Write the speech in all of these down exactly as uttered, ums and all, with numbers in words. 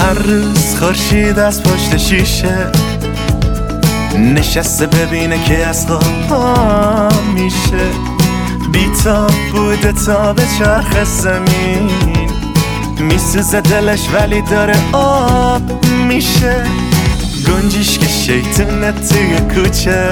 هر روز خورشید از پشت شیشه نشسته ببینه که از خواب میشه، بی‌تاب بوده تا به چرخ زمین، میسوزه دلش ولی داره آب میشه. گنجیش که شیطونه توی کوچه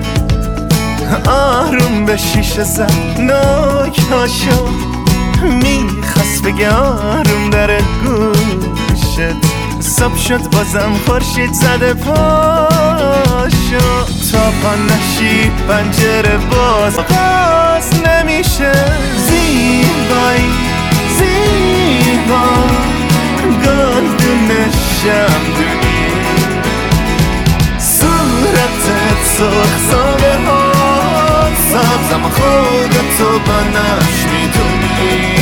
آروم به شیشه زد ناکاشو، میخواست بگه آروم داره گوشت. صبح شد بازم خورشید زده پاشو، تا پا نشی پنجره باز باز نمیشه. زیبایی زیبا گلدون شمدونی، صورتت سرخ ساله ها سبز، اما خودتو بنش میدونی.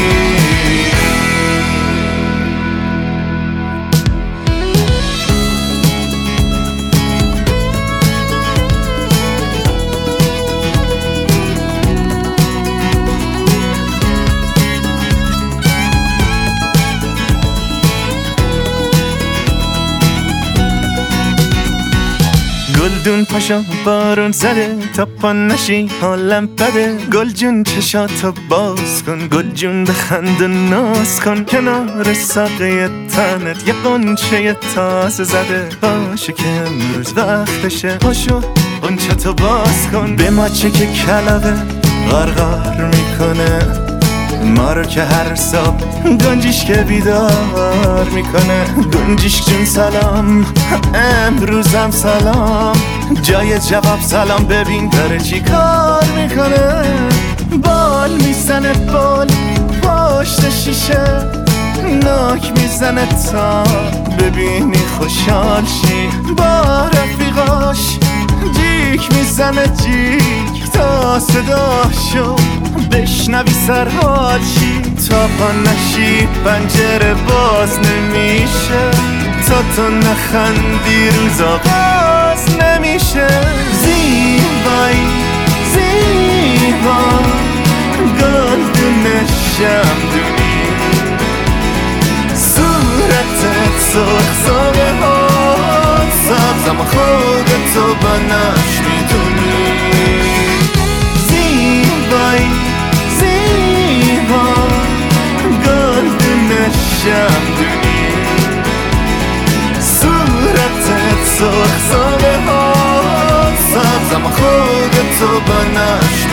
گلدون پاشو بارون زده تا پا نشی حالم بده، گل جون چشاتو باز کن، گل جون بخند و ناز کن، کنار ساقه تنت یه قنچه تازه زده. باشه که امروز وقتشه، پاشو قنچتو باز کن، به ماچه که کلاغه غرغر میکنه، ما رو که هر صبح گنجیش که بیدار میکنه. گنجیش جون سلام، امروزم سلام، جای جواب سلام، ببین داره چی کار میکنه. بال میزنه بال پشت شیشه، ناک میزنه تا ببینی خوشحال شی. با رفیقاش جیک میزنه جیک تا صداشو بشنوی سرحال شی. تا پا نشی پنجره باز نمیشه، تا تو نخندی روزا باز نمیشه. زیبایی زیبا گلدون شمدونی، صورتت سرخ ساله ها سبز، اما خودتو بنش میدونی. زیبایی زیبا گلدون شمدونی، صورتت سرخ ساله ها سبز، اما خودتو بنش